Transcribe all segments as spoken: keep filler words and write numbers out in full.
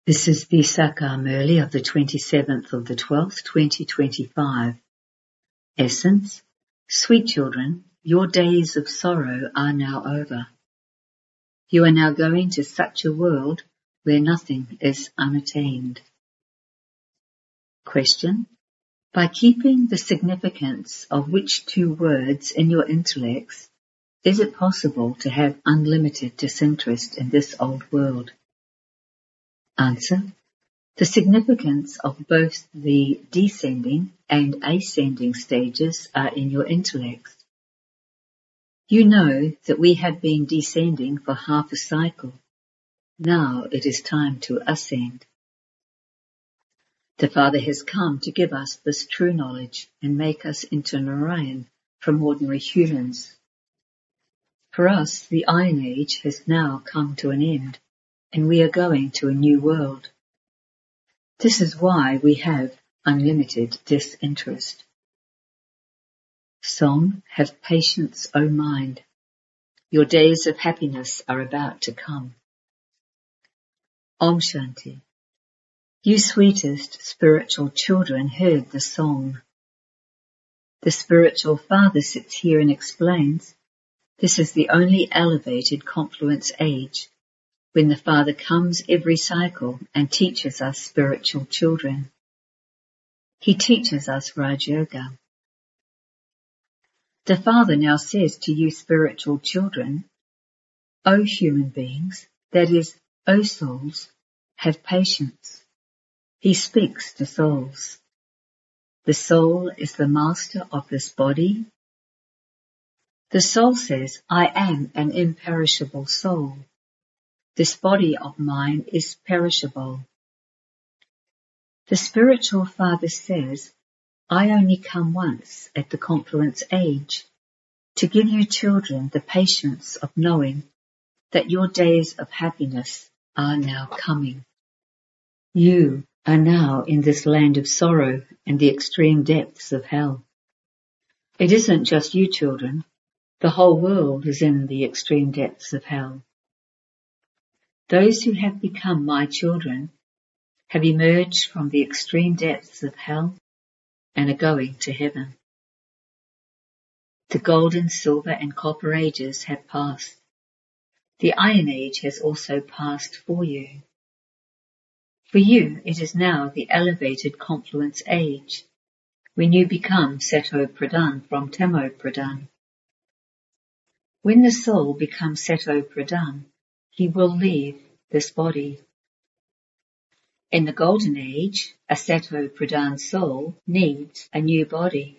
This is the Sakar Murli of the twenty-seventh of the twelfth, twenty twenty-five. Essence: Sweet children, your days of sorrow are now over. You are now going to such a world where nothing is unattained. Question: By keeping the significance of which two words in your intellects, is it possible to have unlimited disinterest in this old world? Answer: The significance of both the descending and ascending stages are in your intellects. You know that we have been descending for half a cycle. Now it is time to ascend. The Father has come to give us this true knowledge and make us into Narayan from ordinary humans. For us, the Iron Age has now come to an end, and we are going to a new world. This is why we have unlimited disinterest. Song: Have patience, O mind. Your days of happiness are about to come. Om Shanti. You sweetest spiritual children heard the song. The spiritual father sits here and explains, this is the only elevated confluence age, when the Father comes every cycle and teaches us spiritual children. He teaches us Raj Yoga. The Father now says to you spiritual children, O human beings, that is, O souls, have patience. He speaks to souls. The soul is the master of this body. The soul says, I am an imperishable soul. This body of mine is perishable. The spiritual father says, I only come once at the confluence age to give you children the patience of knowing that your days of happiness are now coming. You are now in this land of sorrow and the extreme depths of hell. It isn't just you children, the whole world is in the extreme depths of hell. Those who have become my children have emerged from the extreme depths of hell and are going to heaven. The golden, silver and copper ages have passed. The Iron Age has also passed for you. For you it is now the elevated confluence age, when you become Seto Pradhan from Tamo Pradhan. When the soul becomes Seto Pradhan, he will leave this body. In the Golden Age, a Seto Pradhan soul needs a new body.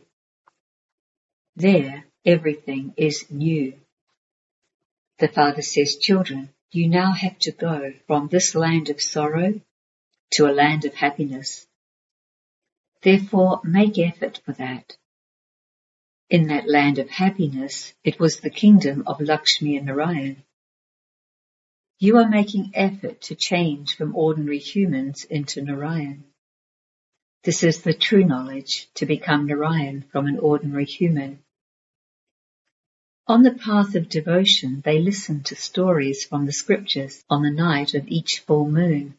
There, everything is new. The Father says, children, you now have to go from this land of sorrow to a land of happiness. Therefore, make effort for that. In that land of happiness, it was the kingdom of Lakshmi and Narayan. You are making effort to change from ordinary humans into Narayan. This is the true knowledge, to become Narayan from an ordinary human. On the path of devotion, they listen to stories from the scriptures on the night of each full moon.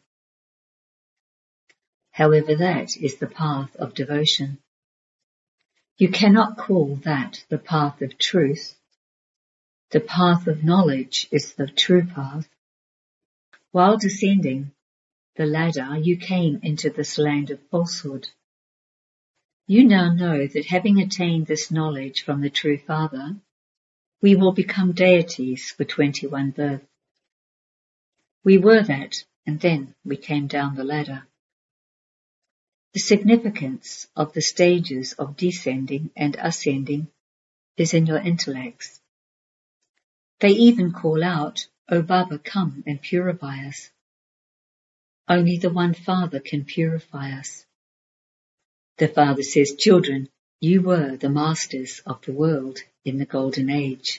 However, that is the path of devotion. You cannot call that the path of truth. The path of knowledge is the true path. While descending the ladder, you came into this land of falsehood. You now know that having attained this knowledge from the true Father, we will become deities for twenty-one births. We were that, and then we came down the ladder. The significance of the stages of descending and ascending is in your intellects. They even call out, O Baba, come and purify us. Only the one Father can purify us. The Father says, children, you were the masters of the world in the Golden Age.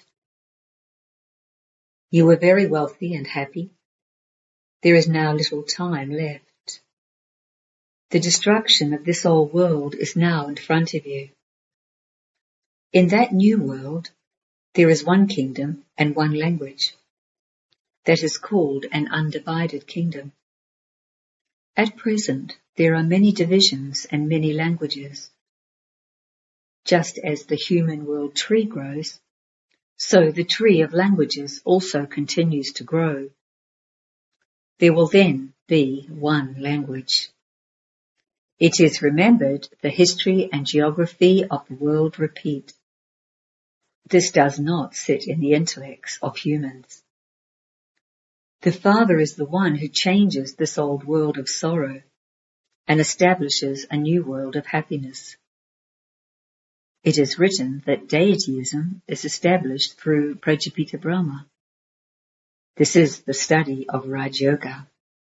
You were very wealthy and happy. There is now little time left. The destruction of this old world is now in front of you. In that new world, there is one kingdom and one language. That is called an undivided kingdom. At present, there are many divisions and many languages. Just as the human world tree grows, so the tree of languages also continues to grow. There will then be one language. It is remembered the history and geography of the world repeat. This does not sit in the intellects of humans. The Father is the one who changes this old world of sorrow and establishes a new world of happiness. It is written that deityism is established through Prajapita Brahma. This is the study of Raj Yoga.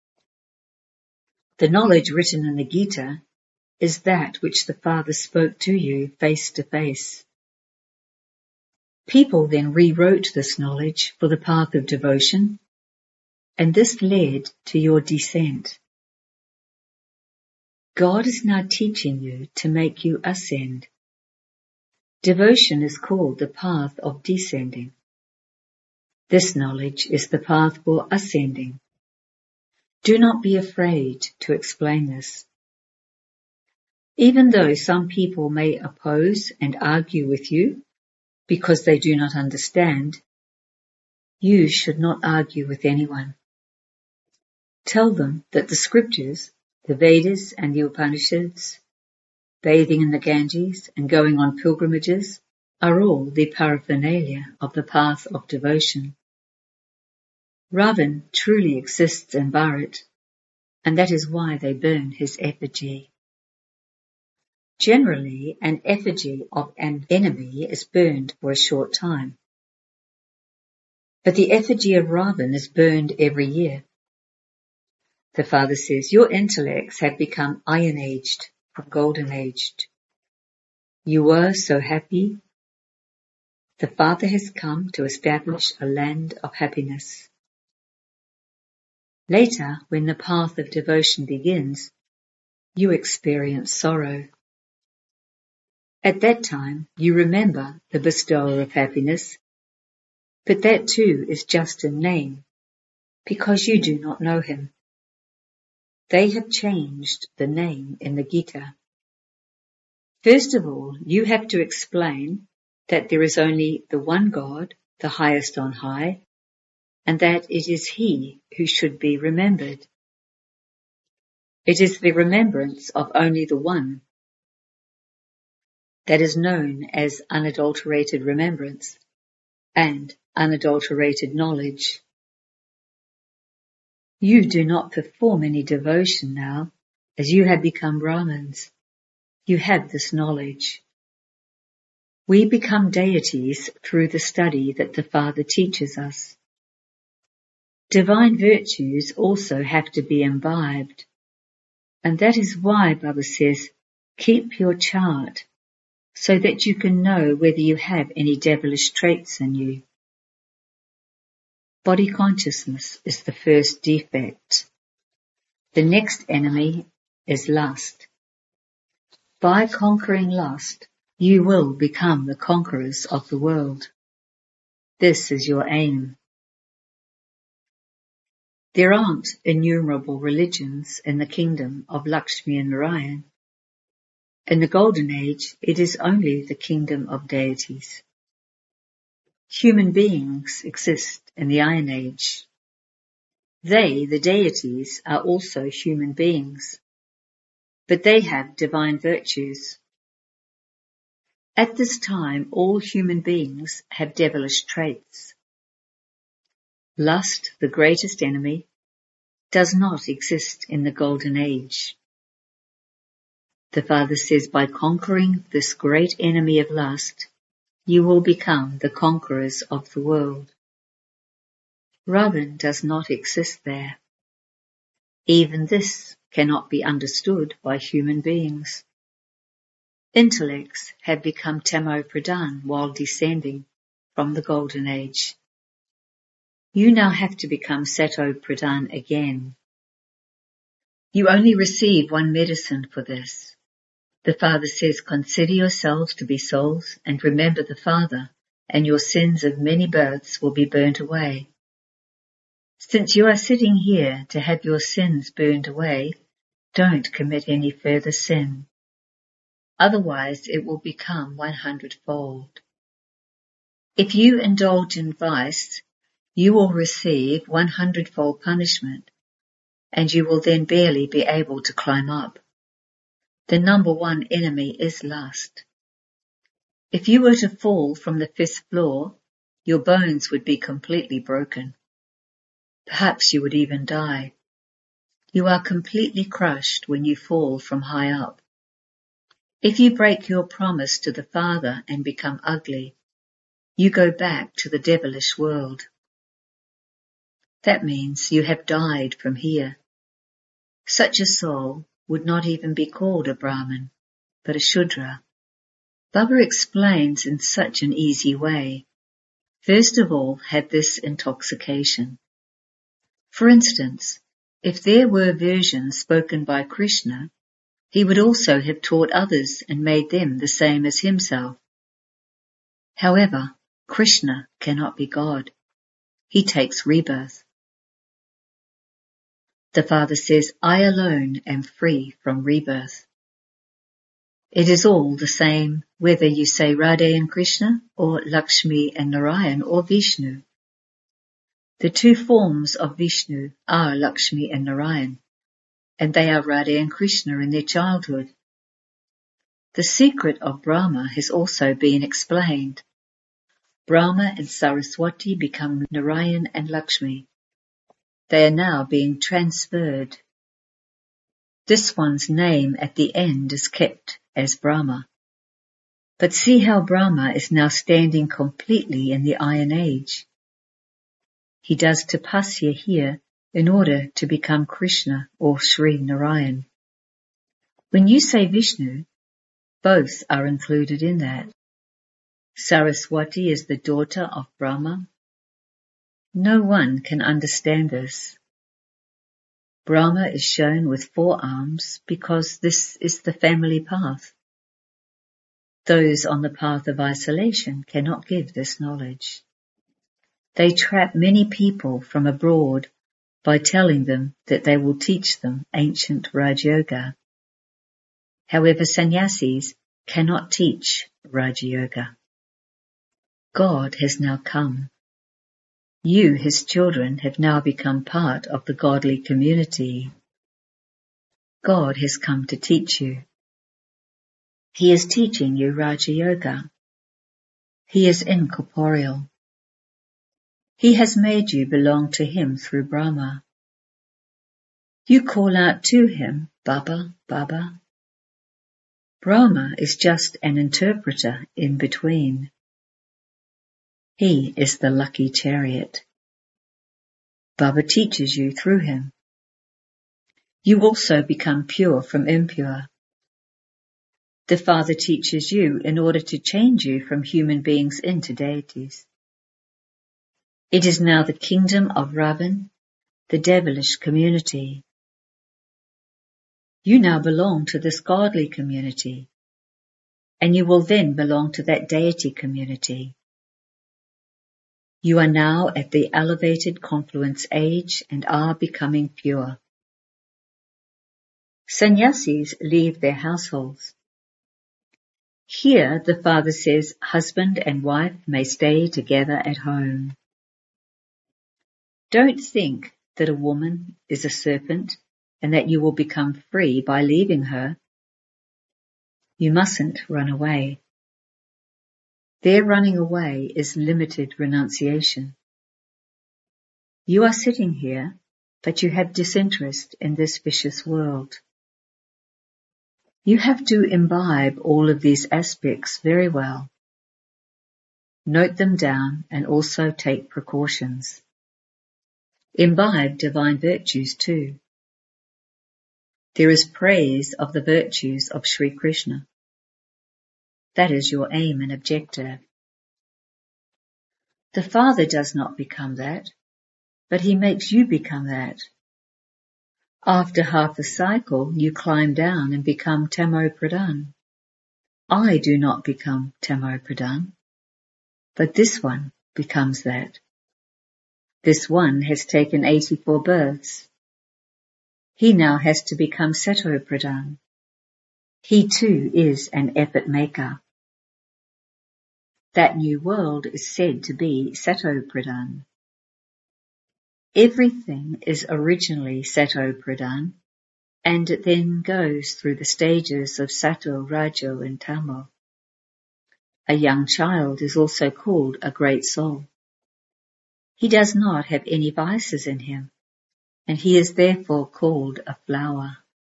The knowledge written in the Gita is that which the Father spoke to you face to face. People then rewrote this knowledge for the path of devotion, and this led to your descent. God is now teaching you to make you ascend. Devotion is called the path of descending. This knowledge is the path for ascending. Do not be afraid to explain this. Even though some people may oppose and argue with you because they do not understand, you should not argue with anyone. Tell them that the scriptures, the Vedas and the Upanishads, bathing in the Ganges and going on pilgrimages are all the paraphernalia of the path of devotion. Ravan truly exists in Bharat, and that is why they burn his effigy. Generally, an effigy of an enemy is burned for a short time. But the effigy of Ravan is burned every year. The Father says, your intellects have become iron-aged from golden-aged. You were so happy. The Father has come to establish a land of happiness. Later, when the path of devotion begins, you experience sorrow. At that time, you remember the bestower of happiness, but that too is just a name, because you do not know him. They have changed the name in the Gita. First of all, you have to explain that there is only the one God, the highest on high, and that it is He who should be remembered. It is the remembrance of only the One that is known as unadulterated remembrance and unadulterated knowledge. You do not perform any devotion now, as you have become Brahmins. You have this knowledge. We become deities through the study that the Father teaches us. Divine virtues also have to be imbibed, and that is why Baba says, keep your chart, so that you can know whether you have any devilish traits in you. Body consciousness is the first defect. The next enemy is lust. By conquering lust, you will become the conquerors of the world. This is your aim. There aren't innumerable religions in the kingdom of Lakshmi and Narayan. In the Golden Age, it is only the kingdom of deities. Human beings exist in the Iron Age. They, the deities, are also human beings, but they have divine virtues. At this time, all human beings have devilish traits. Lust, the greatest enemy, does not exist in the Golden Age. The Father says, by conquering this great enemy of lust, you will become the conquerors of the world. Ravan does not exist there. Even this cannot be understood by human beings. Intellects have become Tamo Pradhan while descending from the Golden Age. You now have to become Sato Pradhan again. You only receive one medicine for this. The Father says, consider yourselves to be souls and remember the Father, and your sins of many births will be burnt away. Since you are sitting here to have your sins burned away, Don't commit any further sin. Otherwise it will become one hundredfold. If you indulge in vice, you will receive one hundredfold punishment, and you will then barely be able to climb up. The number one enemy is lust. If you were to fall from the fifth floor, your bones would be completely broken. Perhaps you would even die. You are completely crushed when you fall from high up. If you break your promise to the Father and become ugly, you go back to the devilish world. That means you have died from here. Such a soul would not even be called a Brahmin, but a Shudra. Baba explains in such an easy way. First of all, have this intoxication. For instance, if there were versions spoken by Krishna, he would also have taught others and made them the same as himself. However, Krishna cannot be God. He takes rebirth. The Father says, I alone am free from rebirth. It is all the same whether you say Radha and Krishna or Lakshmi and Narayan or Vishnu. The two forms of Vishnu are Lakshmi and Narayan, and they are Radha and Krishna in their childhood. The secret of Brahma has also been explained. Brahma and Saraswati become Narayan and Lakshmi. They are now being transferred. This one's name at the end is kept as Brahma. But see how Brahma is now standing completely in the Iron Age. He does tapasya here in order to become Krishna or Sri Narayan. When you say Vishnu, both are included in that. Saraswati is the daughter of Brahma. No one can understand this. Brahma is shown with four arms because this is the family path. Those on the path of isolation cannot give this knowledge. They trap many people from abroad by telling them that they will teach them ancient Raj Yoga. However, sannyasis cannot teach Raj Yoga. God has now come. You, his children, have now become part of the godly community. God has come to teach you. He is teaching you Raja Yoga. He is incorporeal. He has made you belong to him through Brahma. You call out to him, Baba, Baba. Brahma is just an interpreter in between. He is the lucky chariot. Baba teaches you through him. You also become pure from impure. The Father teaches you in order to change you from human beings into deities. It is now the kingdom of Ravan, the devilish community. You now belong to this godly community, and you will then belong to that deity community. You are now at the elevated confluence age and are becoming pure. Sannyasis leave their households. Here the Father says husband and wife may stay together at home. Don't think that a woman is a serpent and that you will become free by leaving her. You mustn't run away. Their running away is limited renunciation. You are sitting here, but you have disinterest in this vicious world. You have to imbibe all of these aspects very well. Note them down and also take precautions. Imbibe divine virtues too. There is praise of the virtues of Sri Krishna. That is your aim and objective. The Father does not become that, but he makes you become that. After half a cycle, you climb down and become Tamo Pradhan. I do not become Tamo Pradhan, but this one becomes that. This one has taken eighty-four births. He now has to become Sato Pradhan. He too is an effort maker. That new world is said to be Sato Pradhan. Everything is originally Sato Pradhan, and it then goes through the stages of Sato, Rajo and Tamo. A young child is also called a great soul. He does not have any vices in him, and he is therefore called a flower.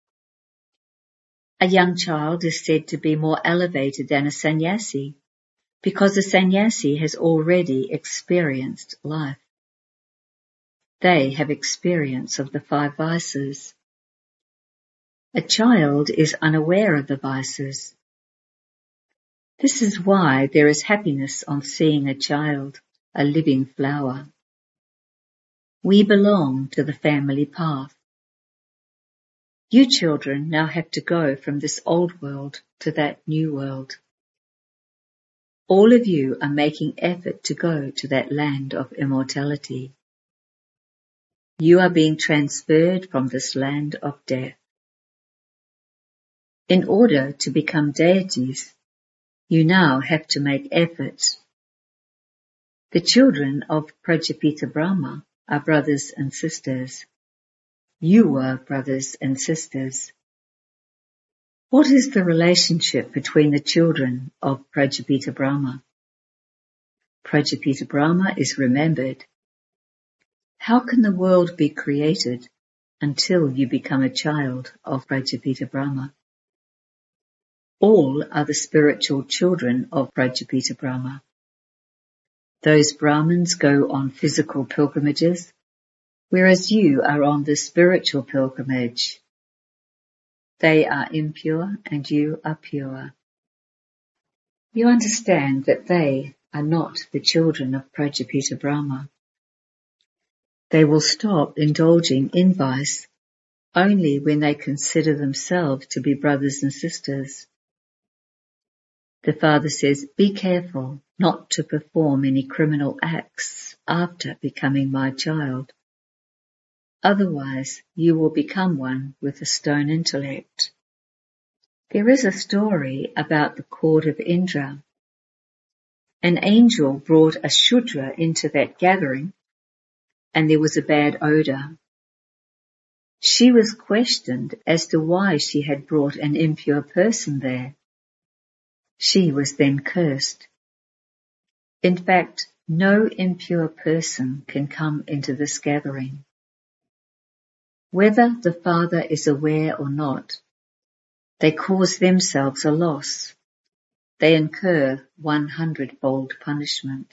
A young child is said to be more elevated than a sannyasi, because a sannyasi has already experienced life. They have experience of the five vices. A child is unaware of the vices. This is why there is happiness on seeing a child, a living flower. We belong to the family path. You children now have to go from this old world to that new world. All of you are making effort to go to that land of immortality. You are being transferred from this land of death. In order to become deities, you now have to make effort. The children of Prajapita Brahma are brothers and sisters. You were brothers and sisters. What is the relationship between the children of Prajapita Brahma? Prajapita Brahma is remembered. How can the world be created until you become a child of Prajapita Brahma? All are the spiritual children of Prajapita Brahma. Those Brahmins go on physical pilgrimages, whereas you are on the spiritual pilgrimage. They are impure and you are pure. You understand that they are not the children of Prajapita Brahma. They will stop indulging in vice only when they consider themselves to be brothers and sisters. The father says, be careful not to perform any criminal acts after becoming my child. Otherwise, you will become one with a stone intellect. There is a story about the court of Indra. An angel brought a Shudra into that gathering, and there was a bad odor. She was questioned as to why she had brought an impure person there. She was then cursed. In fact, no impure person can come into this gathering. Whether the father is aware or not, they cause themselves a loss. They incur one hundredfold punishment.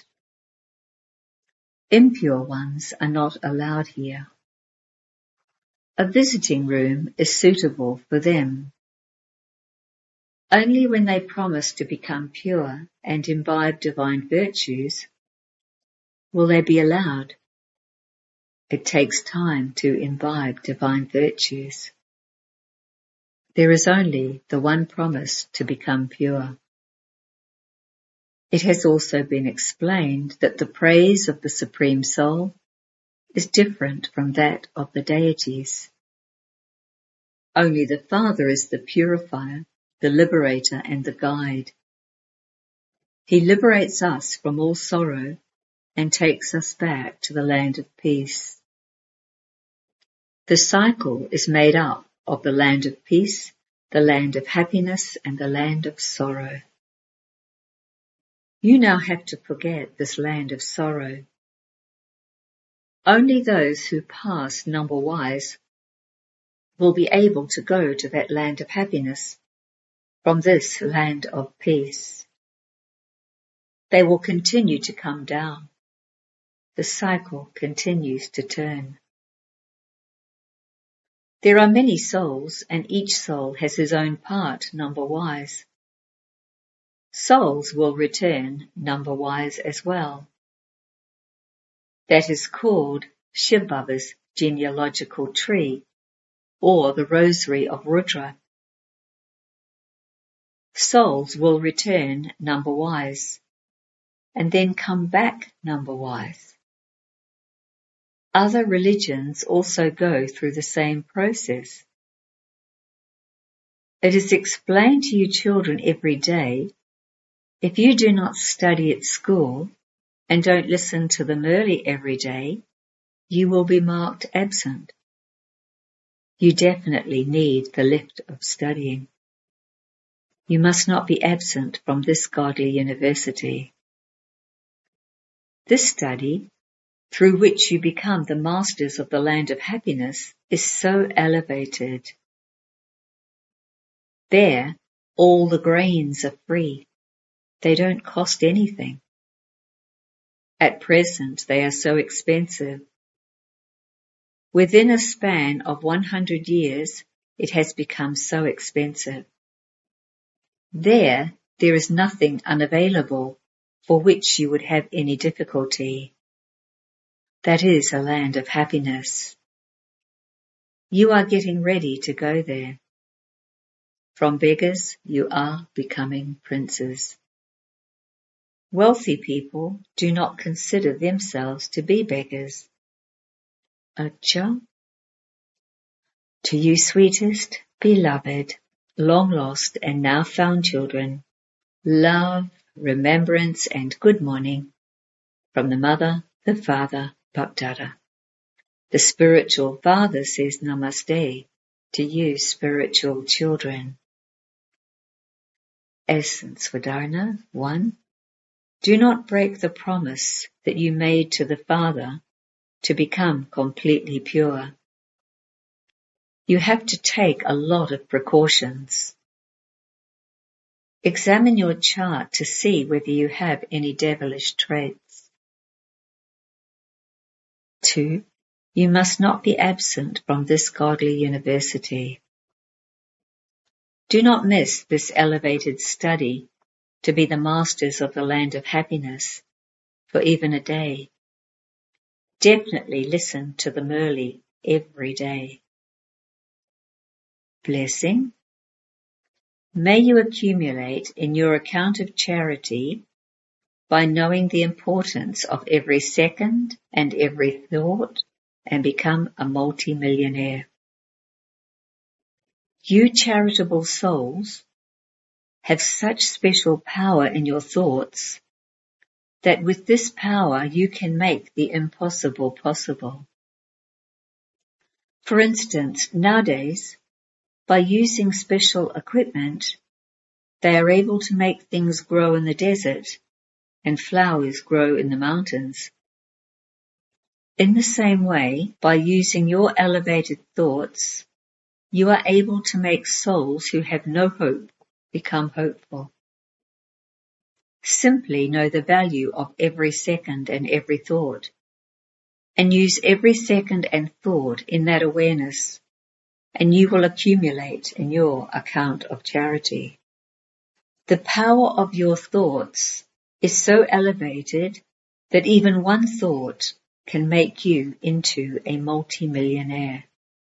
Impure ones are not allowed here. A visiting room is suitable for them. Only when they promise to become pure and imbibe divine virtues will they be allowed. It takes time to imbibe divine virtues. There is only the one promise to become pure. It has also been explained that the praise of the Supreme Soul is different from that of the deities. Only the Father is the purifier, the liberator and the guide. He liberates us from all sorrow and takes us back to the land of peace. The cycle is made up of the land of peace, the land of happiness and the land of sorrow. You now have to forget this land of sorrow. Only those who pass number-wise will be able to go to that land of happiness from this land of peace. They will continue to come down. The cycle continues to turn. There are many souls, and each soul has his own part number-wise. Souls will return number-wise as well. That is called Shiv Baba's genealogical tree, or the rosary of Rudra. Souls will return number-wise, and then come back number-wise. Other religions also go through the same process. It is explained to you children every day. If you do not study at school and don't listen to the Murli every day, you will be marked absent. You definitely need the lift of studying. You must not be absent from this godly university. This study, through which you become the masters of the land of happiness, is so elevated. There, all the grains are free. They don't cost anything. At present, they are so expensive. Within a span of one hundred years, it has become so expensive. There, there is nothing unavailable for which you would have any difficulty. That is a land of happiness. You are getting ready to go there. From beggars, you are becoming princes. Wealthy people do not consider themselves to be beggars. Acha. To you, sweetest, beloved, long lost and now found children, love, remembrance and good morning from the Mother, the Father, Bapdada. The spiritual father says Namaste to you, spiritual children. Essence for Dharana. One. Do not break the promise that you made to the Father to become completely pure. You have to take a lot of precautions. Examine your chart to see whether you have any devilish traits. Two. You must not be absent from this godly university. Do not miss this elevated study to be the masters of the land of happiness for even a day. Definitely listen to the Murli every day. Blessing. May you accumulate in your account of charity by knowing the importance of every second and every thought and become a multi-millionaire. You charitable souls have such special power in your thoughts that with this power you can make the impossible possible. For instance, nowadays, by using special equipment, they are able to make things grow in the desert and flowers grow in the mountains. In the same way, by using your elevated thoughts, you are able to make souls who have no hope become hopeful. Simply know the value of every second and every thought, and use every second and thought in that awareness, and you will accumulate in your account of charity. The power of your thoughts is so elevated that even one thought can make you into a multi-millionaire.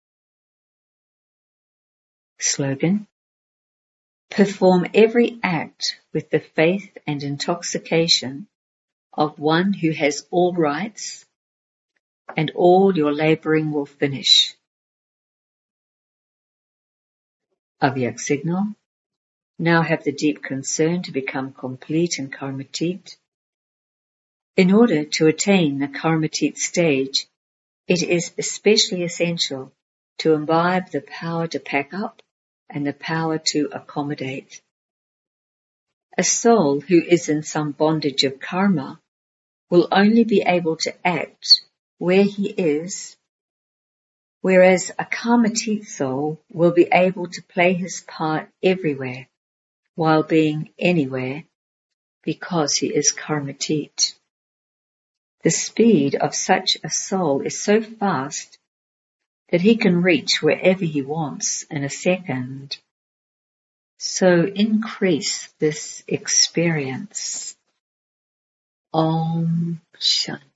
Slogan. Perform every act with the faith and intoxication of one who has all rights, and all your labouring will finish. Avyak signal. Now have the deep concern to become complete in Karmatit. In order to attain the Karmatit stage, it is especially essential to imbibe the power to pack up and the power to accommodate. A soul who is in some bondage of karma will only be able to act where he is, whereas a Karmatit soul will be able to play his part everywhere while being anywhere because he is Karmatit. The speed of such a soul is so fast that he can reach wherever he wants in a second. So increase this experience. Om Shanti.